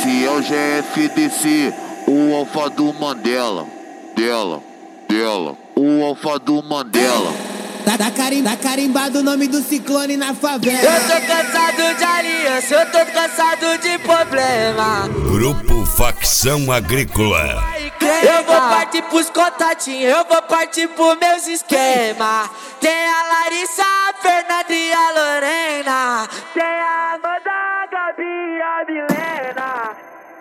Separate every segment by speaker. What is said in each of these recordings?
Speaker 1: Esse é o GFDC, o alfa do Mandela. O alfa do Mandela.
Speaker 2: Tá carimbado o nome do ciclone na favela.
Speaker 3: Eu tô cansado de aliança, eu tô cansado de problema.
Speaker 4: Grupo Facção Agrícola.
Speaker 3: Eu vou partir pros contatinhos, eu vou partir pros meus esquemas. Tem a Larissa, a Fernanda e a Lorena. Tem a Amanda, a Gabi e a Milena.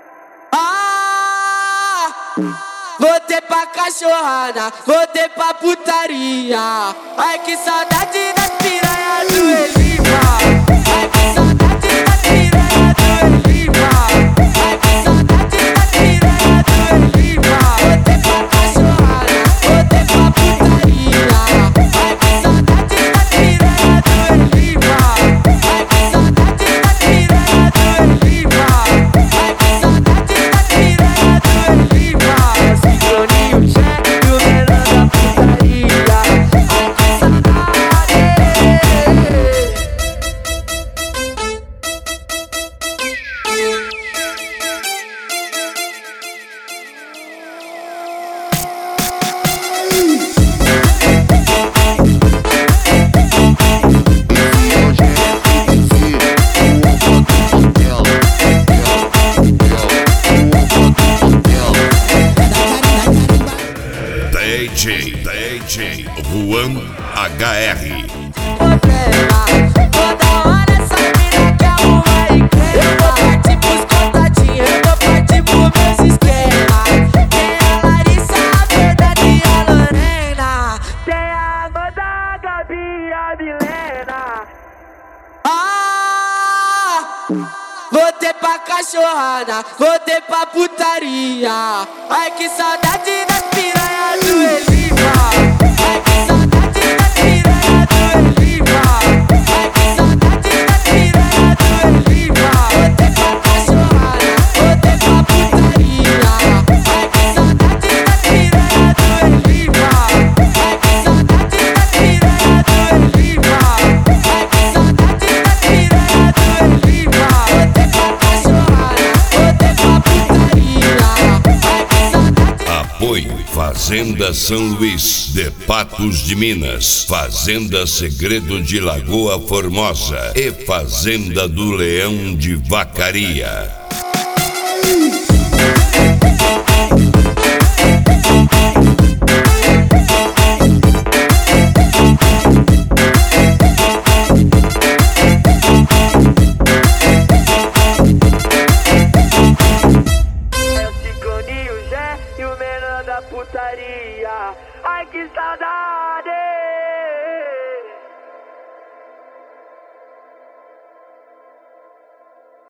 Speaker 3: Voltei pra cachorrada, voltei pra putaria. Ai que saudade das piranhas do Eliva. Ai que saudade das piranhas do Eliva. Ai que saudade das piranhas do Eliva. Voltei pra cachorrada, voltei pra putaria. Ai que saudade das piranhas do Eliva. Ai que saudade das piranhas do Eliva. Ai que saudade das piranhas do Eliva. Cicloninho check e o menor da putaria. Ai que saudade.
Speaker 4: DJ Juan HR.
Speaker 3: Toda hora essa mina quer arrumar encrenca. Eu vou partir pros contatinhos, eu vou partir pros meus esquemas. Tem a Larissa, a Fernanda e a Lorena. Tem a Amanda, a Gabi e a Milena. Voltei pra cachorrada, voltei pra putaria. Ai que saudade das piranhas do Eliva. Ai que saudade das piranhas do Eliva. Ai que saudade das piranhas do Eliva. Voltei pra cachorrada, voltei pra putaria. Ai que saudade das piranhas do Eliva. Ai que saudade das piranhas do Eliva. Ai que saudade das piranhas do Eliva. Voltei pra cachorrada, voltei pra putaria. Ai que saudade.
Speaker 4: Apoio Fazenda São Luís, de Patos de Minas, Fazenda Segredo de Lagoa Formosa e Fazenda do Leão de Vacaria.
Speaker 3: É o Cicloninho Jé e o menor da putaria. Ai que saudade.